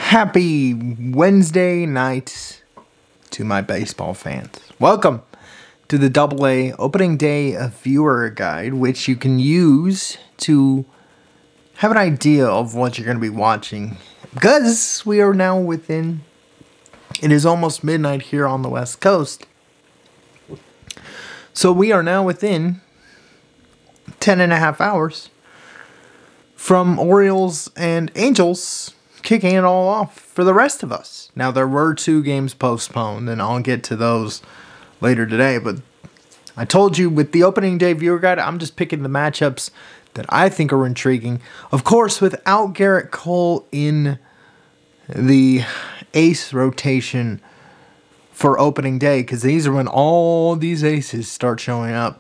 Happy Wednesday night to my baseball fans. Welcome to the AA Opening Day Viewer Guide, which you can use to have an idea of what you're going to be watching. Because we are now it is almost midnight here on the West Coast. So we are now within 10 and a half hours from Orioles and Angels kicking it all off for the rest of us. Now, there were 2 games postponed, and I'll get to those later today, but I told you with the opening day viewer guide, I'm just picking the matchups that I think are intriguing. Of course, without Gerrit Cole in the ace rotation for opening day, because these are when all these aces start showing up.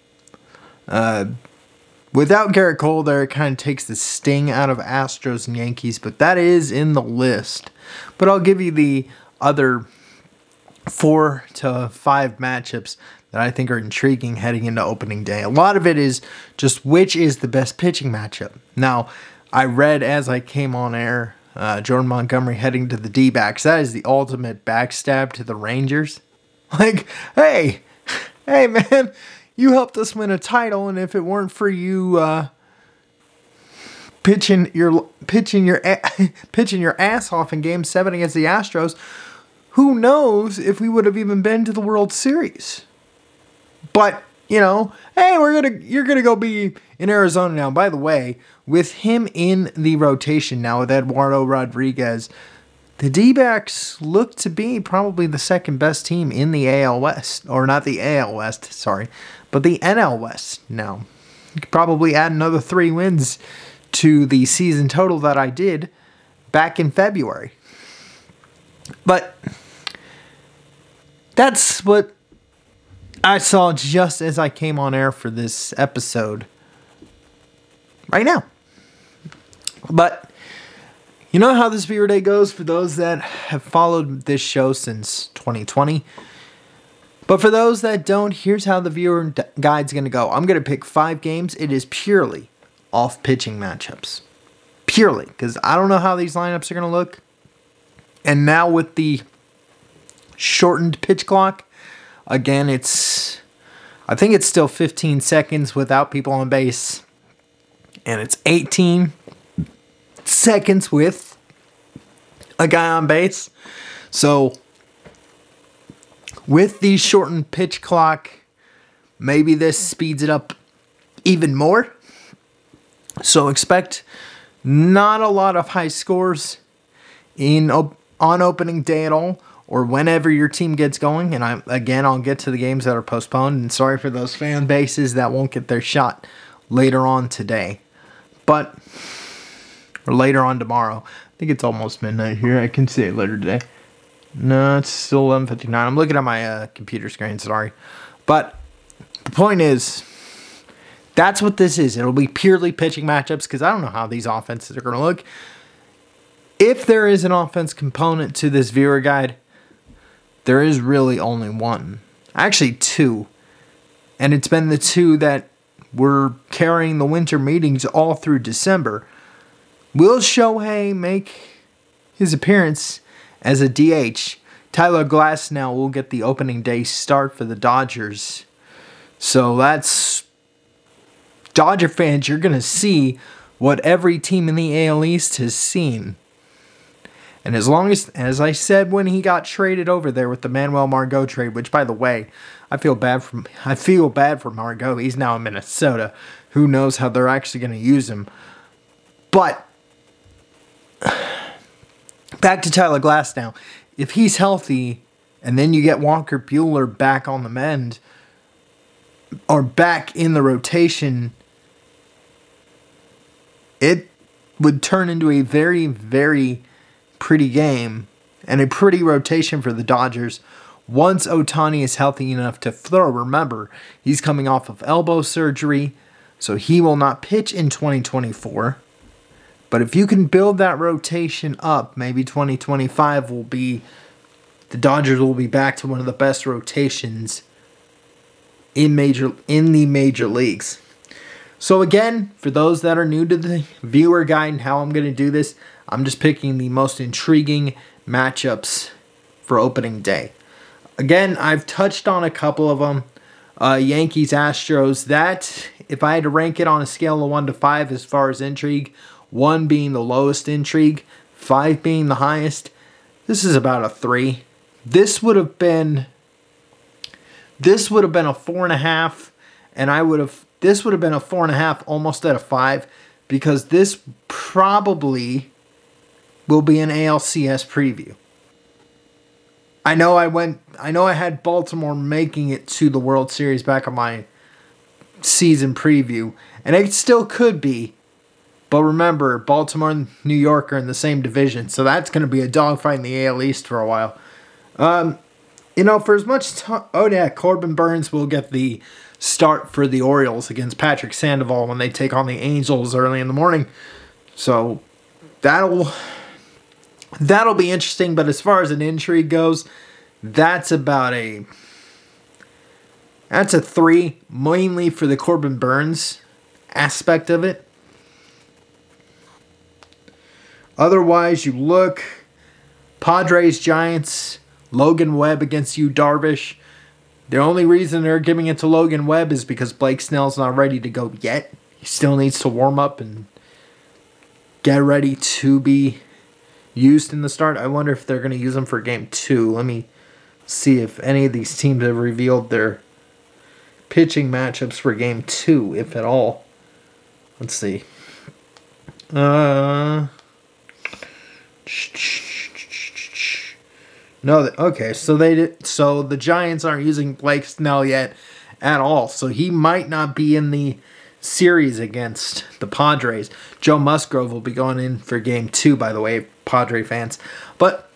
Without Gerrit Cole there, it kind of takes the sting out of Astros and Yankees, but that is in the list. But I'll give you the other 4 to 5 matchups that I think are intriguing heading into opening day. A lot of it is just which is the best pitching matchup. Now, I read as I came on air, Jordan Montgomery heading to the D-backs. That is the ultimate backstab to the Rangers. Like, hey man, you helped us win a title, and if it weren't for you pitching your ass off in Game 7 against the Astros, who knows if we would have even been to the World Series. But, hey, you're gonna go be in Arizona now. By the way, with him in the rotation now with Eduardo Rodriguez, the D-backs look to be probably the second best team in the AL West. Or not the AL West, sorry, but the NL West now. You could probably add another 3 wins to the season total that I did back in February. But that's what I saw just as I came on air for this episode right now. But you know how this viewer day goes for those that have followed this show since 2020. But for those that don't, here's how the viewer guide's going to go. I'm going to pick 5 games. It is purely off pitching matchups. Purely. Because I don't know how these lineups are going to look. And now with the shortened pitch clock, again, I think it's still 15 seconds without people on base. And it's 18 seconds with a guy on base. So with the shortened pitch clock, maybe this speeds it up even more. So expect not a lot of high scores on opening day at all, or whenever your team gets going. And I'll get to the games that are postponed. And sorry for those fan bases that won't get their shot later on today. Or later on tomorrow. I think it's almost midnight here. I can see it later today. No, it's still 11:59. I'm looking at my computer screen, sorry. But the point is, that's what this is. It'll be purely pitching matchups because I don't know how these offenses are going to look. If there is an offense component to this viewer guide, there is really only one. Actually, 2. And it's been the 2 that were carrying the winter meetings all through December. Will Shohei make his appearance as a DH? Tyler Glasnow will get the opening day start for the Dodgers. So that's Dodger fans, you're going to see what every team in the AL East has seen. And as I said when he got traded over there with the Manuel Margot trade, which by the way, I feel bad for Margot. He's now in Minnesota. Who knows how they're actually going to use him. But back to Tyler Glasnow. If he's healthy, and then you get Walker Buehler back on the mend, or back in the rotation, it would turn into a very, very pretty game and a pretty rotation for the Dodgers once Ohtani is healthy enough to throw. Remember, he's coming off of elbow surgery, so he will not pitch in 2024. But if you can build that rotation up, maybe 2025 the Dodgers will be back to one of the best rotations in the major leagues. So again, for those that are new to the viewer guide and how I'm going to do this, I'm just picking the most intriguing matchups for opening day. Again, I've touched on a couple of them. Yankees, Astros, that, if I had to rank it on a scale of 1 to 5 as far as intrigue, 1 being the lowest intrigue, 5 being the highest, this is about a 3. This would have been a 4.5, and this would have been a 4.5, almost at a 5, because this probably will be an ALCS preview. I know I had Baltimore making it to the World Series back on my season preview, and it still could be. But remember, Baltimore and New York are in the same division, so that's going to be a dogfight in the AL East for a while. For as much time... Oh, yeah, Corbin Burns will get the start for the Orioles against Patrick Sandoval when they take on the Angels early in the morning. So, that'll be interesting, but as far as an intrigue goes, that's a 3, mainly for the Corbin Burns aspect of it. Otherwise, you look, Padres, Giants, Logan Webb against Yu Darvish. The only reason they're giving it to Logan Webb is because Blake Snell's not ready to go yet. He still needs to warm up and get ready to be used in the start. I wonder if they're going to use him for game 2. Let me see if any of these teams have revealed their pitching matchups for game 2, if at all. Let's see. No, okay, so the Giants aren't using Blake Snell yet at all, so he might not be in the series against the Padres. Joe Musgrove will be going in for game 2, by the way, Padre fans. But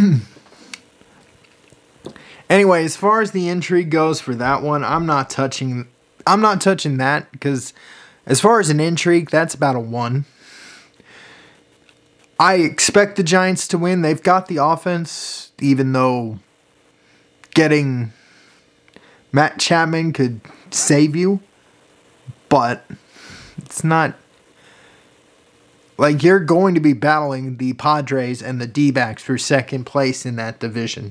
anyway, as far as the intrigue goes for that one, I'm not touching that, because as far as an intrigue, that's about a 1. I expect the Giants to win. They've got the offense, even though getting Matt Chapman could save you. But it's not like you're going to be battling the Padres and the D-backs for second place in that division.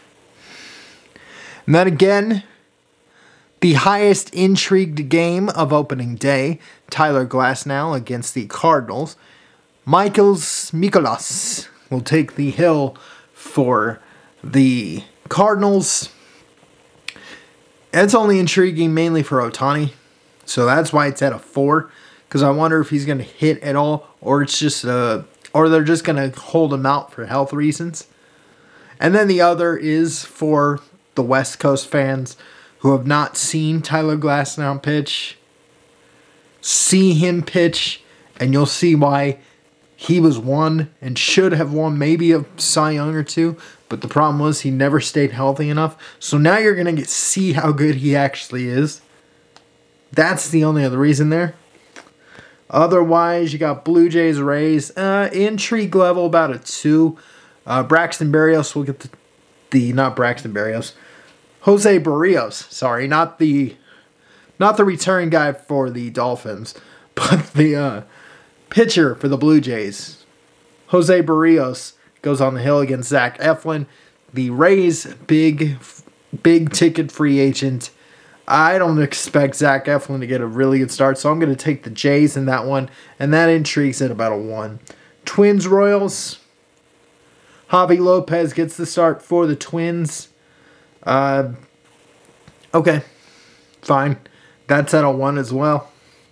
And then again, the highest intrigued game of opening day, Tyler Glasnow against the Cardinals. Michaels Mikolas will take the hill for the Cardinals. It's only intriguing mainly for Ohtani, so that's why it's at a 4. Because I wonder if he's going to hit at all, or it's just or they're just going to hold him out for health reasons. And then the other is for the West Coast fans who have not seen Tyler Glasnow pitch. See him pitch, and you'll see why he was won and should have won maybe a Cy Young or 2, but the problem was he never stayed healthy enough. So now you're going to see how good he actually is. That's the only other reason there. Otherwise, you got Blue Jays, Rays. Intrigue level about a 2. Braxton Berrios will get not Braxton Berrios. Jose Barrios. Sorry, not the return guy for the Dolphins, but the pitcher for the Blue Jays. Jose Barrios goes on the hill against Zach Eflin. The Rays, big ticket free agent. I don't expect Zach Eflin to get a really good start, so I'm going to take the Jays in that one, and that intrigues at about a 1. Twins, Royals. Javi Lopez gets the start for the Twins. Okay, fine. That's at a 1 as well.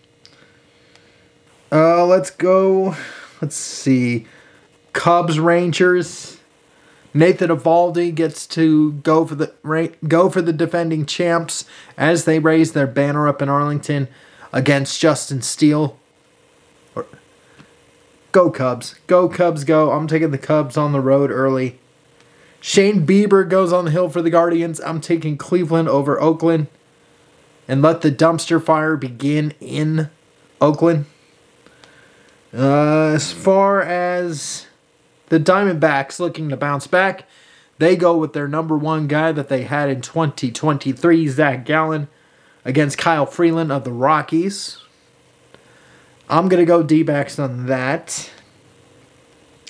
Let's go. Let's see. Cubs, Rangers. Nathan Eovaldi gets to go for the defending champs as they raise their banner up in Arlington against Justin Steele. Go Cubs. Go Cubs, go. I'm taking the Cubs on the road early. Shane Bieber goes on the hill for the Guardians. I'm taking Cleveland over Oakland. And let the dumpster fire begin in Oakland. As far as the Diamondbacks looking to bounce back, they go with their number 1 guy that they had in 2023, Zach Gallen, against Kyle Freeland of the Rockies. I'm going to go D-backs on that.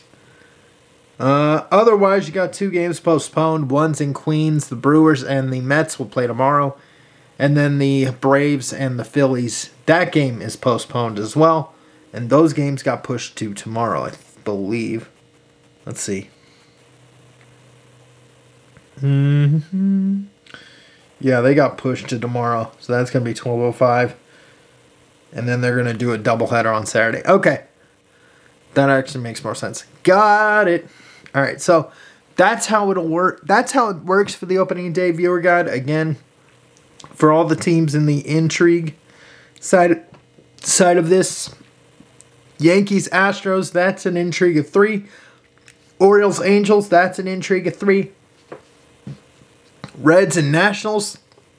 Otherwise, you got 2 games postponed. One's in Queens. The Brewers and the Mets will play tomorrow. And then the Braves and the Phillies. That game is postponed as well. And those games got pushed to tomorrow, I believe. Let's see. Yeah, they got pushed to tomorrow. So that's going to be 12:05. And then they're going to do a doubleheader on Saturday. Okay. That actually makes more sense. Got it. All right, so that's how it'll work. That's how it works for the opening day viewer guide. Again, for all the teams in the intrigue side of this, Yankees, Astros, that's an intrigue of 3. Orioles, Angels, that's an intrigue of 3. Reds and Nationals,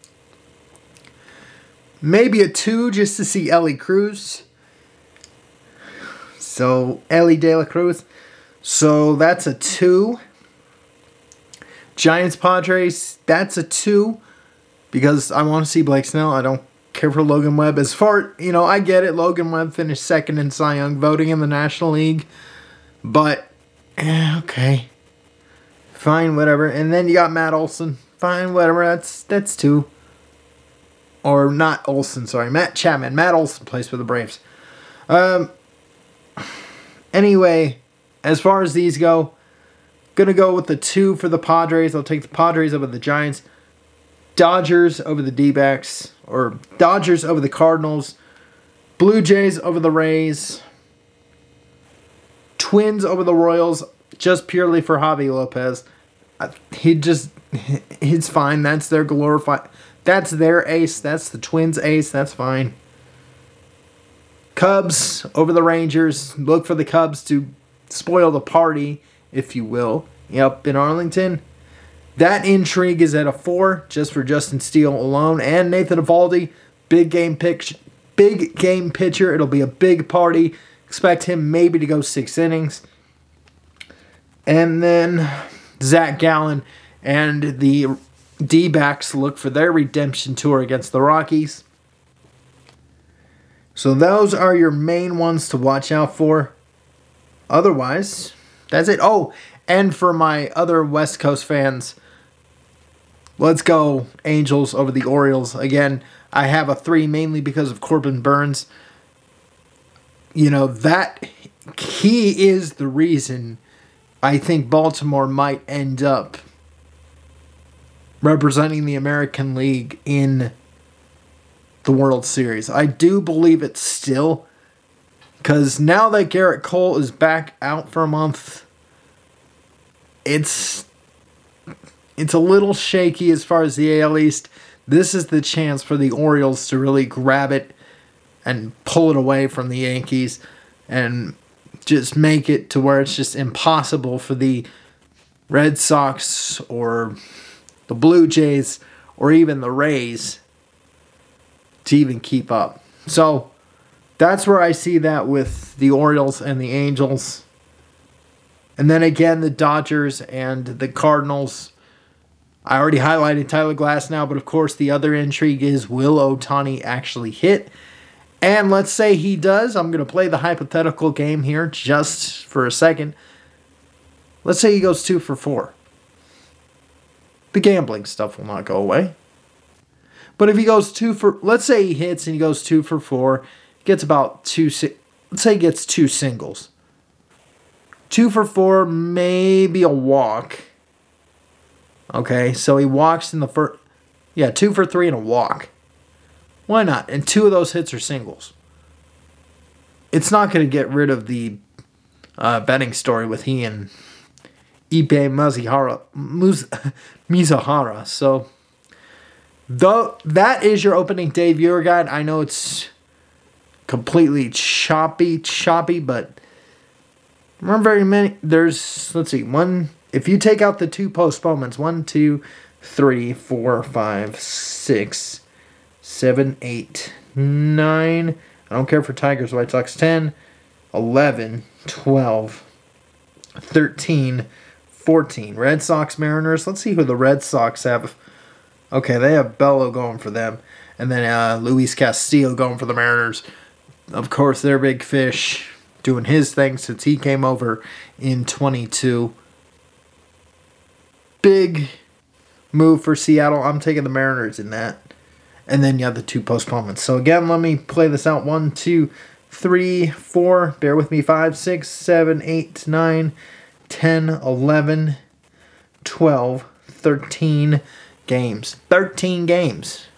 maybe a 2 just to see Ellie Cruz. So, Ellie De La Cruz. So, that's a 2. Giants, Padres, that's a 2. Because I want to see Blake Snell. I don't care for Logan Webb. As far, I get it. Logan Webb finished 2nd in Cy Young voting in the National League. But, okay. Fine, whatever. And then you got Matt Olson. Fine, whatever. That's 2. Or not Olson, sorry. Matt Chapman. Matt Olson plays for the Braves. Anyway, as far as these go, gonna go with the 2 for the Padres. I'll take the Padres over the Giants. Dodgers over the D-backs. Or Dodgers over the Cardinals. Blue Jays over the Rays. Twins over the Royals. Just purely for Javi Lopez. He's fine. That's their glorified. That's their ace. That's the Twins' ace. That's fine. Cubs over the Rangers. Look for the Cubs to spoil the party, if you will. Yep, in Arlington. That intrigue is at a 4, just for Justin Steele alone. And Nathan Eovaldi, big game pitcher. It'll be a big party. Expect him maybe to go 6 innings. And then Zach Gallen and the D-backs look for their redemption tour against the Rockies. So those are your main ones to watch out for. Otherwise, that's it. Oh, and for my other West Coast fans, let's go Angels over the Orioles. Again, I have a 3 mainly because of Corbin Burns. That he is the reason I think Baltimore might end up representing the American League in the World Series. I do believe it still, because now that Garrett Cole is back out for a month, it's a little shaky as far as the AL East. This is the chance for the Orioles to really grab it and pull it away from the Yankees and just make it to where it's just impossible for the Red Sox or the Blue Jays or even the Rays to even keep up. So that's where I see that with the Orioles and the Angels. And then again, the Dodgers and the Cardinals. I already highlighted Tyler Glasnow, but of course the other intrigue is, will Ohtani actually hit? And let's say he does. I'm going to play the hypothetical game here just for a second. Let's say he goes 2 for 4. The gambling stuff will not go away. But if he goes 2 for, let's say he hits and he goes 2 for 4, gets about 2, let's say he gets 2 singles. 2 for 4, maybe a walk. Okay, so he walks in the first, 2 for 3 and a walk. Why not? And 2 of those hits are singles. It's not going to get rid of the betting story with he and Ippei Mizuhara. So, though that is your opening day viewer guide. I know it's completely choppy, but remember very many. There's, let's see, one. If you take out the 2 postponements, 1, 2, 3, 4, 5, 6, 7, 8, 9. I don't care for Tigers, White Sox. 10, 11, 12, 13, 14. Red Sox, Mariners. Let's see who the Red Sox have. Okay, they have Bello going for them. And then Luis Castillo going for the Mariners. Of course, they're big fish doing his thing since he came over in 22. big move for Seattle. I'm taking the Mariners in that. And then you have the 2 postponements. So again, let me play this out. 1, 2, 3, 4. Bear with me. 5, 6, 7, 8, 9, 10, 11, 12, 13 games. 13 games.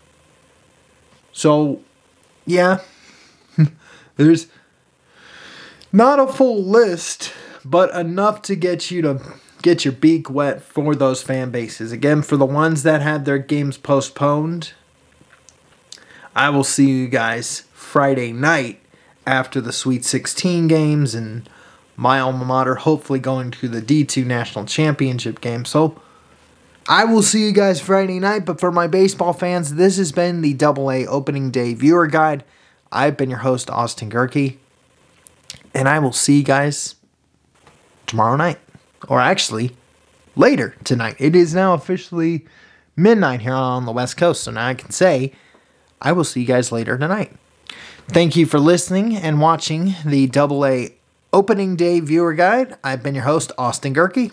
So, yeah. There's not a full list, but enough to get you to get your beak wet for those fan bases. Again, for the ones that had their games postponed, I will see you guys Friday night after the Sweet 16 games and my alma mater hopefully going to the D2 National Championship game. So I will see you guys Friday night, but for my baseball fans, this has been the AA Opening Day Viewer Guide. I've been your host, Austin Gerke, and I will see you guys tomorrow night. Or actually, later tonight. It is now officially midnight here on the West Coast, so now I can say I will see you guys later tonight. Thank you for listening and watching the AA Opening Day Viewer Guide. I've been your host, Austin Gerke.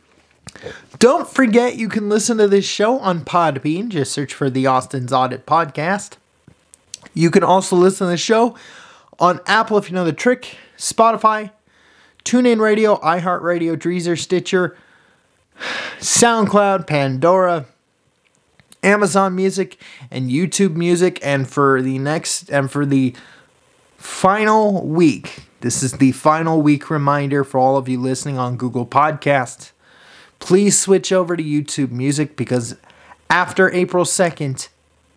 Don't forget you can listen to this show on Podbean. Just search for the Austin's Audit Podcast. You can also listen to the show on Apple if you know the trick, Spotify, TuneIn Radio, iHeartRadio, Deezer, Stitcher, SoundCloud, Pandora, Amazon Music, and YouTube Music. And for the final week, this is the final week reminder for all of you listening on Google Podcasts. Please switch over to YouTube Music because after April 2nd,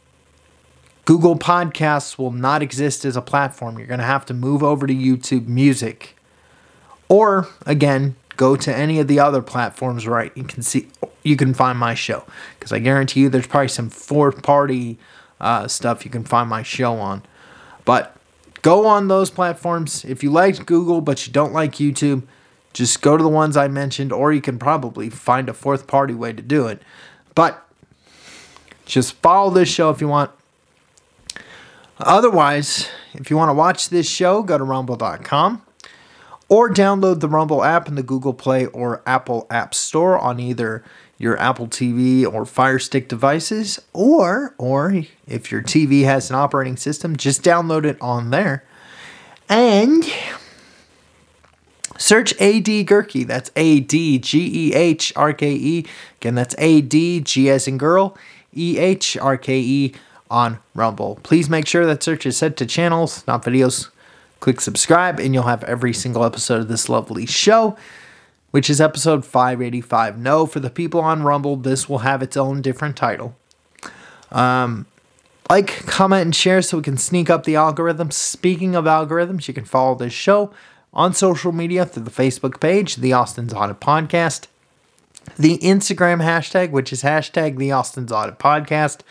Google Podcasts will not exist as a platform. You're going to have to move over to YouTube Music. Or, again, go to any of the other platforms where you can find my show. Because I guarantee you there's probably some fourth-party stuff you can find my show on. But go on those platforms. If you like Google but you don't like YouTube, just go to the ones I mentioned, or you can probably find a fourth-party way to do it. But just follow this show if you want. Otherwise, if you want to watch this show, go to rumble.com. Or download the Rumble app in the Google Play or Apple App Store on either your Apple TV or Fire Stick devices. Or if your TV has an operating system, just download it on there. And search A.D. Gerke. That's A.D.G.E.H.R.K.E. Again, that's A.D.G. as in girl, E.H.R.K.E. on Rumble. Please make sure that search is set to channels, not videos. Click subscribe, and you'll have every single episode of this lovely show, which is episode 585. No, for the people on Rumble, this will have its own different title. Like, comment, and share so we can sneak up the algorithm. Speaking of algorithms, you can follow this show on social media through the Facebook page, The Austin's Audit Podcast, the Instagram hashtag, which is hashtag The Austin's Audit Podcast.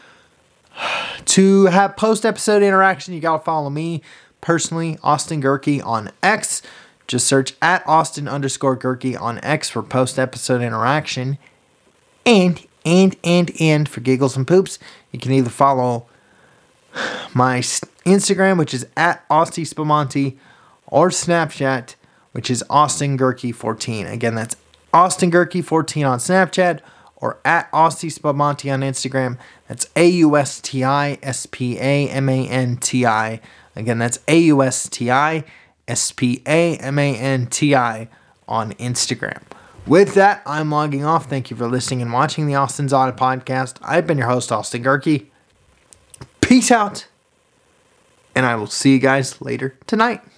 To have post-episode interaction, you got to follow me personally, Austin Gerke on X. Just search at Austin_Gerke on X for post-episode interaction. And for giggles and poops, you can either follow my Instagram, which is at Austin Spamonti, or Snapchat, which is Austin Gerke14. Again, that's Austin Gerke14 on Snapchat, or at Austin Spamonti on Instagram. That's AUSTISPAMANTI. Again, that's AUSTISPAMANTI on Instagram. With that, I'm logging off. Thank you for listening and watching the Austin's Audit Podcast. I've been your host, Austin Gerke. Peace out, and I will see you guys later tonight.